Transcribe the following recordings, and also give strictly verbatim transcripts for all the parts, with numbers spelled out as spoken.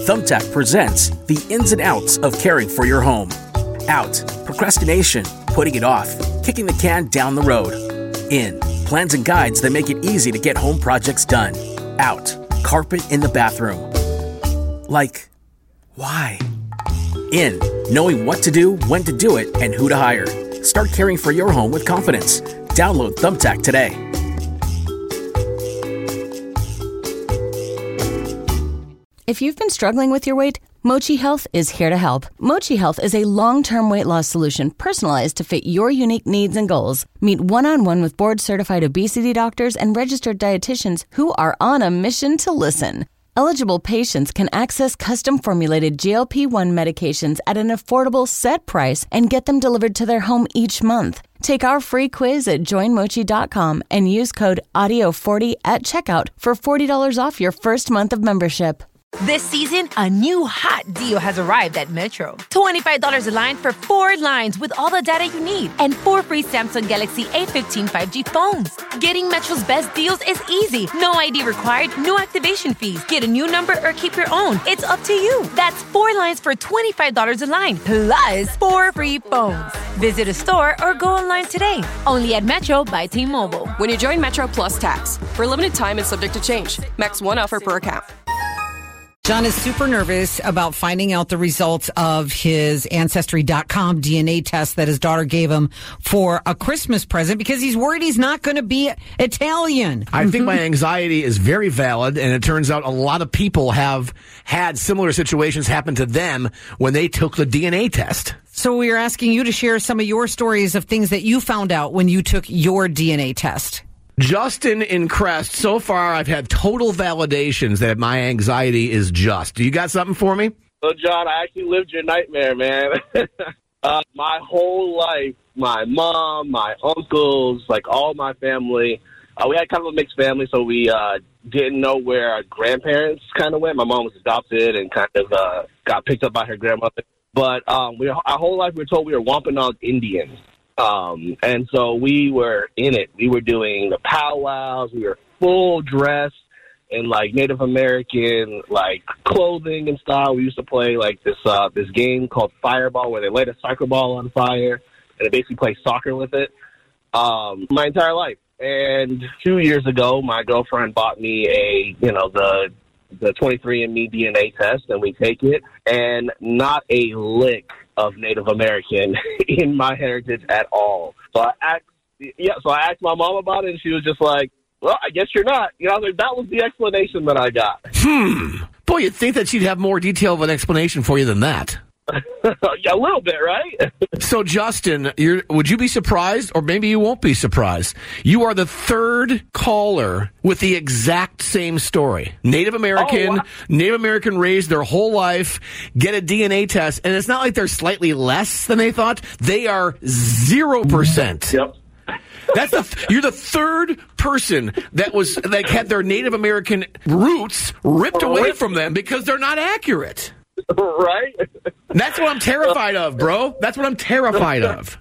Thumbtack presents the ins and outs of caring for your home. Out, procrastination, putting it off, kicking the can down the road. In, plans and guides that make it easy to get home projects done. Out, carpet in the bathroom. Like, why? In, knowing what to do, when to do it, and who to hire. Start caring for your home with confidence. Download Thumbtack today. If you've been struggling with your weight, Mochi Health is here to help. Mochi Health is a long-term weight loss solution personalized to fit your unique needs and goals. Meet one-on-one with board-certified obesity doctors and registered dietitians who are on a mission to listen. Eligible patients can access custom-formulated G L P one medications at an affordable set price and get them delivered to their home each month. Take our free quiz at join mochi dot com and use code audio forty at checkout for forty dollars off your first month of membership. This season, a new hot deal has arrived at Metro. twenty-five dollars a line for four lines with all the data you need and four free Samsung Galaxy A fifteen five G phones. Getting Metro's best deals is easy. No I D required, no activation fees. Get a new number or keep your own. It's up to you. That's four lines for twenty-five dollars a line, plus four free phones. Visit a store or go online today. Only at Metro by T-Mobile. When you join Metro Plus Tax. For a limited time and subject to change. Max one offer per account. John is super nervous about finding out the results of his Ancestry dot com D N A test that his daughter gave him for a Christmas present because he's worried he's not going to be Italian. I think my anxiety is very valid, and it turns out a lot of people have had similar situations happen to them when they took the D N A test. So we are asking you to share some of your stories of things that you found out when you took your D N A test. Justin in Crest, so far I've had total validations that my anxiety is just. Do you got something for me? So, John, I actually lived your nightmare, man. uh, my whole life, my mom, my uncles, like all my family, uh, we had kind of a mixed family, so we uh, didn't know where our grandparents kind of went. My mom was adopted and kind of uh, got picked up by her grandmother. But um, we, our whole life we were told we were Wampanoag Indians. Um, and so we were in it. We were doing the powwows. We were full dressed in like Native American like clothing and style. We used to play like this uh, this game called Fireball, where they light a soccer ball on fire and they basically play soccer with it. Um, my entire life. And two years ago, my girlfriend bought me a you know the the twenty-three and me D N A test, and we take it, and not a lick of Native American in my heritage at all. So I asked, yeah, so I asked my mom about it, and she was just like, well, I guess you're not. You know, like, that was the explanation that I got. Hmm. Boy, you'd think that she'd have more detail of an explanation for you than that. Yeah, a little bit, right? So, Justin, you're, would you be surprised, or maybe you won't be surprised? You are the third caller with the exact same story. Native American, oh, wow. Native American raised their whole life, get a D N A test, and it's not like they're slightly less than they thought. They are zero percent. Yep. That's the you're the third person that was that had their Native American roots ripped away from them because they're not accurate. Right? That's what I'm terrified of, bro. That's what I'm terrified of.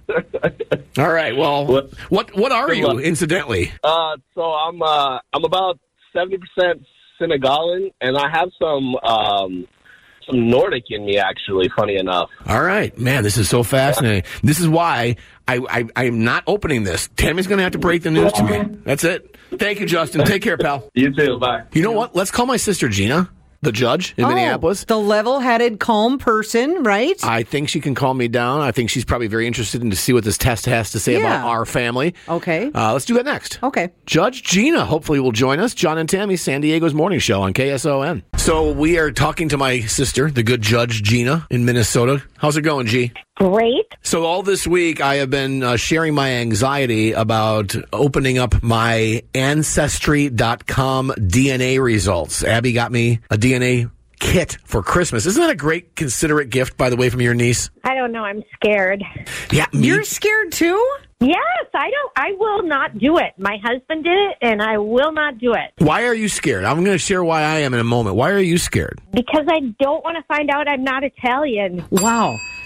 All right. Well, what what are you, incidentally? Uh, so I'm uh, I'm about seventy percent Senegalan, and I have some um, some Nordic in me, actually. Funny enough. All right, man. This is so fascinating. This is why I I, I am not opening this. Tammy's going to have to break the news to me. That's it. Thank you, Justin. Take care, pal. You too. Bye. You know what? Let's call my sister Gina, the judge in oh, Minneapolis. The level-headed, calm person, right? I think she can calm me down. I think she's probably very interested in to see what this test has to say yeah. about our family. Okay. Uh, let's do that next. Okay. Judge Gina hopefully will join us. John and Tammy, San Diego's morning show on K S O N. So we are talking to my sister, the good Judge Gina in Minnesota. How's it going, G? Great. So all this week, I have been uh, sharing my anxiety about opening up my Ancestry dot com D N A results. Abby got me a D N A kit for Christmas. Isn't that a great, considerate gift, by the way, from your niece? I don't know. I'm scared. Yeah, me. You're scared too? Yes, I don't. I will not do it. My husband did it, and I will not do it. Why are you scared? I'm going to share why I am in a moment. Why are you scared? Because I don't want to find out I'm not Italian. Wow.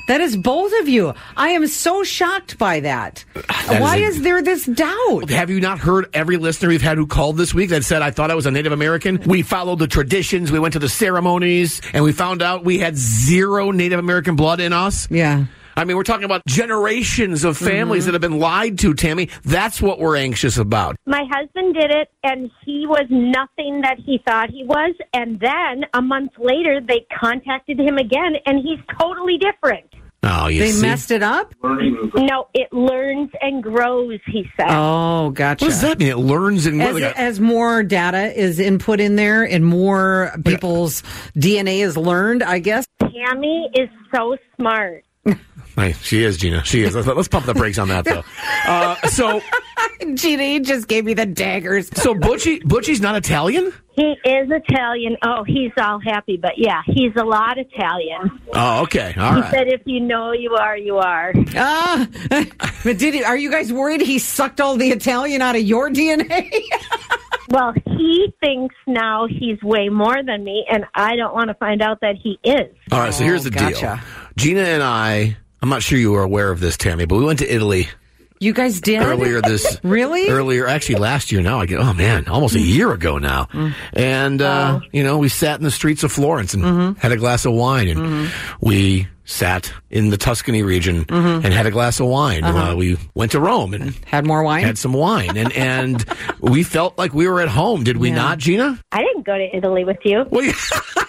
That is both of you. I am so shocked by that. That Why is, is there this doubt? Have you not heard every listener we've had who called this week that said, I thought I was a Native American? We followed the traditions. We went to the ceremonies, and we found out we had zero Native American blood in us. Yeah. I mean, we're talking about generations of families mm-hmm. that have been lied to, Tammy. That's what we're anxious about. My husband did it, and he was nothing that he thought he was. And then a month later, they contacted him again, and he's totally different. Oh, you They see? messed it up? No, it learns and grows, he said. Oh, gotcha. What does that mean? It learns and As, grows? as more data is input in there and more people's D N A is learned, I guess. Tammy is so smart. Hey, she is, Gina. She is. Let's, let's pump the brakes on that, though. Uh, so, Gina, you just gave me the daggers. So Butchie, Butchie's not Italian? He is Italian. Oh, he's all happy, but yeah, he's a lot Italian. Oh, okay. All he right. said, if you know you are, you are. Ah, but did he, are you guys worried he sucked all the Italian out of your D N A? Well, he thinks now he's way more than me, and I don't want to find out that he is. All right, so here's the gotcha. deal. Gina and I, I'm not sure you were aware of this, Tammy, but we went to Italy. You guys did? Earlier this... Really? Earlier, actually last year now. I get, oh man, almost a year ago now. Mm. And, uh, oh. you know, we sat in the streets of Florence and mm-hmm. had a glass of wine. And mm-hmm. we sat in the Tuscany region mm-hmm. and had a glass of wine. Uh-huh. Uh, we went to Rome and... Had more wine? Had some wine. And, and we felt like we were at home. Did we yeah. not, Gina? I didn't go to Italy with you. Well, yeah.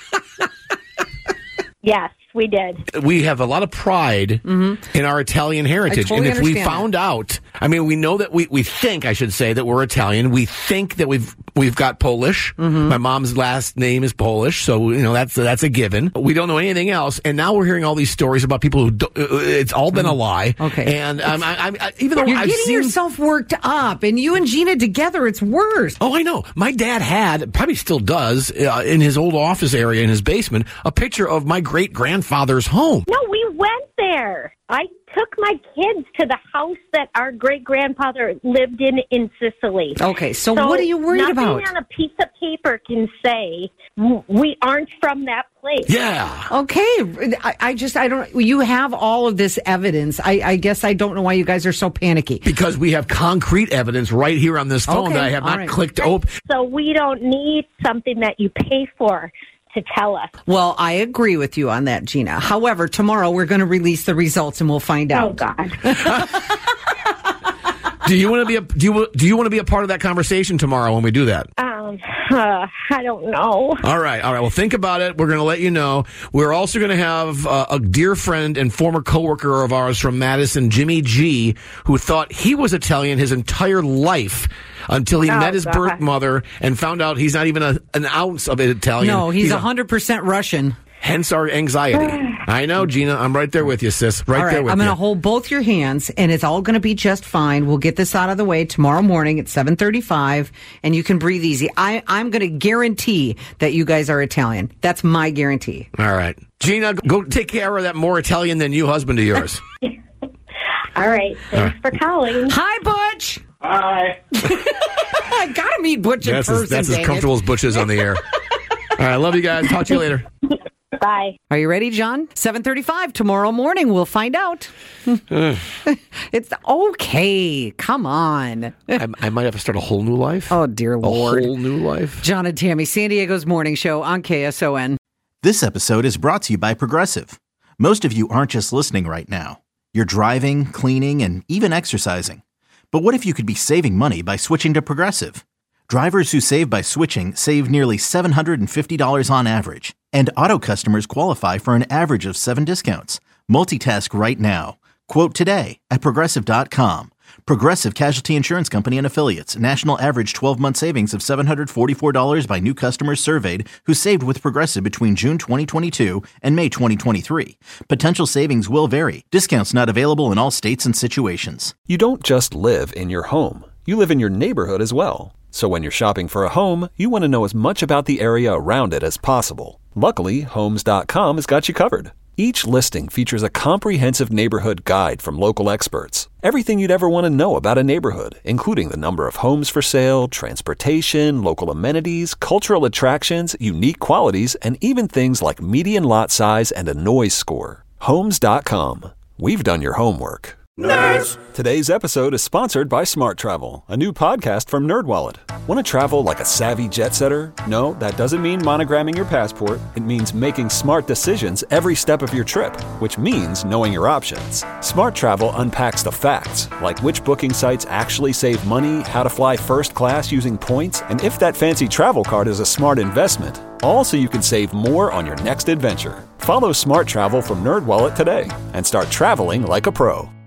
Yes, we did. We have a lot of pride mm-hmm. in our Italian heritage. Totally and if we understand found that. out, I mean, we know that we, we think, I should say, that we're Italian. We think that we've we've got Polish. Mm-hmm. My mom's last name is Polish, so, you know, that's that's a given. We don't know anything else. And now we're hearing all these stories about people who, do, it's all been a lie. Okay. And um, I, I, even though You're I've getting seen... yourself worked up, and you and Gina together, it's worse. Oh, I know. My dad had, probably still does, uh, in his old office area in his basement, a picture of my great-grandfather's home. No, we went there. I took my kids to the house that our great-grandfather lived in in Sicily. Okay, so, so what are you worried nothing about? Nothing on a piece of paper can say we aren't from that place. Yeah. Okay, I, I just, I don't, you have all of this evidence. I, I guess I don't know why you guys are so panicky. Because we have concrete evidence right here on this phone okay, that I have not right. clicked open. So we don't need something that you pay for to tell us. Well, I agree with you on that, Gina. However, tomorrow we're going to release the results and we'll find out. Oh, God. Do you want to be a do you do you want to be a part of that conversation tomorrow when we do that? Um, uh, I don't know. All right, all right. Well, think about it. We're going to let you know. We're also going to have uh, a dear friend and former coworker of ours from Madison, Jimmy G, who thought he was Italian his entire life until he oh, met his God. birth mother and found out he's not even a, an ounce of Italian. No, he's, he's one hundred percent Russian. Hence our anxiety. I know, Gina. I'm right there with you, sis. Right, all right, there with I'm you. going to hold both your hands, and it's all going to be just fine. We'll get this out of the way tomorrow morning at seven thirty-five, and you can breathe easy. I, I'm going to guarantee that you guys are Italian. That's my guarantee. All right. Gina, go take care of that more Italian than you husband of yours. All right. Thanks all right. for calling. Hi, Butch. Hi. I got to meet Butch in that's person. As, that's as comfortable as Butch is on the air. All right. Love you guys. Talk to you later. Bye. Are you ready, John? seven thirty-five tomorrow morning. We'll find out. It's okay. Come on. I, I might have to start a whole new life. Oh, dear Lord. A whole new life. John and Tammy, San Diego's morning show on K S O N. This episode is brought to you by Progressive. Most of you aren't just listening right now. You're driving, cleaning, and even exercising. But what if you could be saving money by switching to Progressive? Drivers who save by switching save nearly seven hundred fifty dollars on average. And auto customers qualify for an average of seven discounts. Multitask right now. Quote today at Progressive dot com. Progressive Casualty Insurance Company and Affiliates. National average twelve-month savings of seven hundred forty-four dollars by new customers surveyed who saved with Progressive between June twenty twenty-two and May twenty twenty-three. Potential savings will vary. Discounts not available in all states and situations. You don't just live in your home. You live in your neighborhood as well. So when you're shopping for a home, you want to know as much about the area around it as possible. Luckily, Homes dot com has got you covered. Each listing features a comprehensive neighborhood guide from local experts. Everything you'd ever want to know about a neighborhood, including the number of homes for sale, transportation, local amenities, cultural attractions, unique qualities, and even things like median lot size and a noise score. Homes dot com. We've done your homework. Nerds! Today's episode is sponsored by Smart Travel, a new podcast from NerdWallet. Want to travel like a savvy jet setter? No, that doesn't mean monogramming your passport. It means making smart decisions every step of your trip, which means knowing your options. Smart Travel unpacks the facts, like which booking sites actually save money, how to fly first class using points, and if that fancy travel card is a smart investment. All so you can save more on your next adventure. Follow Smart Travel from NerdWallet today and start traveling like a pro.